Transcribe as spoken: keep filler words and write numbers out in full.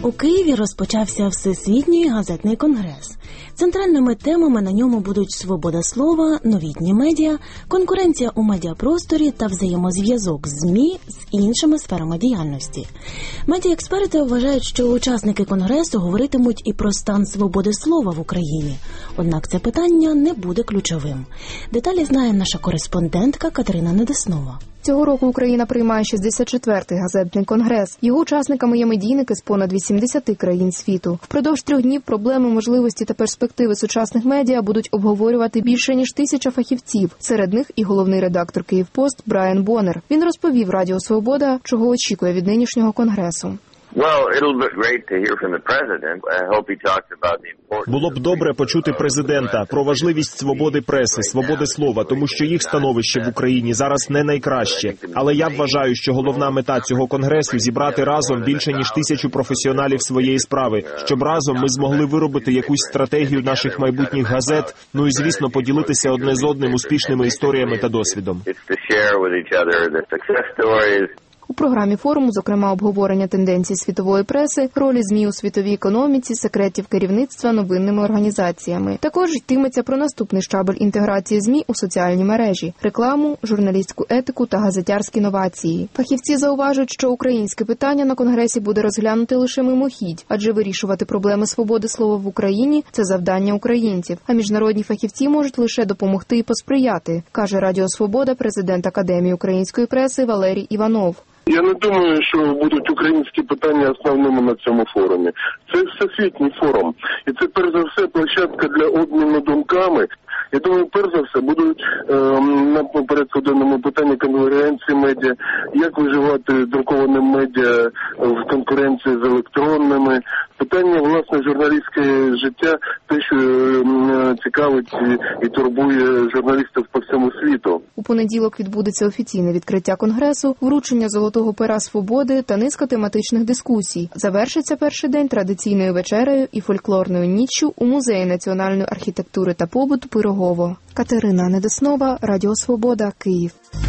У Києві розпочався Всесвітній газетний конгрес. Центральними темами на ньому будуть свобода слова, новітні медіа, конкуренція у медіапросторі та взаємозв'язок ЗМІ з іншими сферами діяльності. Медіаексперти вважають, що учасники конгресу говоритимуть і про стан свободи слова в Україні. Однак це питання не буде ключовим. Деталі знає наша кореспондентка Катерина Недеснова. Цього року Україна приймає шістдесят четвертий газетний конгрес. Його учасниками є медійники з понад вісімдесят країн світу. Впродовж трьох днів проблеми, можливості та перспективи сучасних медіа будуть обговорювати більше ніж тисяча фахівців. Серед них і головний редактор «Київпост» Брайан Боннер. Він розповів Радіо Свобода, чого очікує від нинішнього конгресу. Було б добре почути президента про важливість свободи преси, свободи слова, тому що їх становище в Україні зараз не найкраще. Але я вважаю, що головна мета цього конгресу – зібрати разом більше ніж тисячу професіоналів своєї справи, щоб разом ми змогли виробити якусь стратегію наших майбутніх газет, ну і, звісно, поділитися одне з одним успішними історіями та досвідом. У програмі форуму, зокрема, обговорення тенденцій світової преси, ролі ЗМІ у світовій економіці, секретів керівництва новинними організаціями. Також йтиметься про наступний щабель інтеграції ЗМІ у соціальні мережі, рекламу, журналістську етику та газетярські новації. Фахівці зауважують, що українське питання на конгресі буде розглянути лише мимохідь, адже вирішувати проблеми свободи слова в Україні – це завдання українців, а міжнародні фахівці можуть лише допомогти і посприяти, каже Радіо Свобода президент Академії української преси Валерій Іванов. Я не думаю, що будуть українські питання основними на цьому форумі. Це всесвітній форум. І це, перш за все, площадка для обміну думками. Я думаю, перш за все, будуть е, на порядку денному питанні конкуренції медіа, як виживати друкованим медіа в конкуренції з електронними. Питання, власне, журналістське життя, те, що е, цікавить і, і турбує журналістів по всьому світу. У понеділок відбудеться офіційне відкриття конгресу, вручення золотого пера свободи та низка тематичних дискусій. Завершиться перший день традиційною вечерею і фольклорною ніччю у Музеї національної архітектури та побуту Пирогово. Катерина Недеснова, Радіо Свобода, Київ.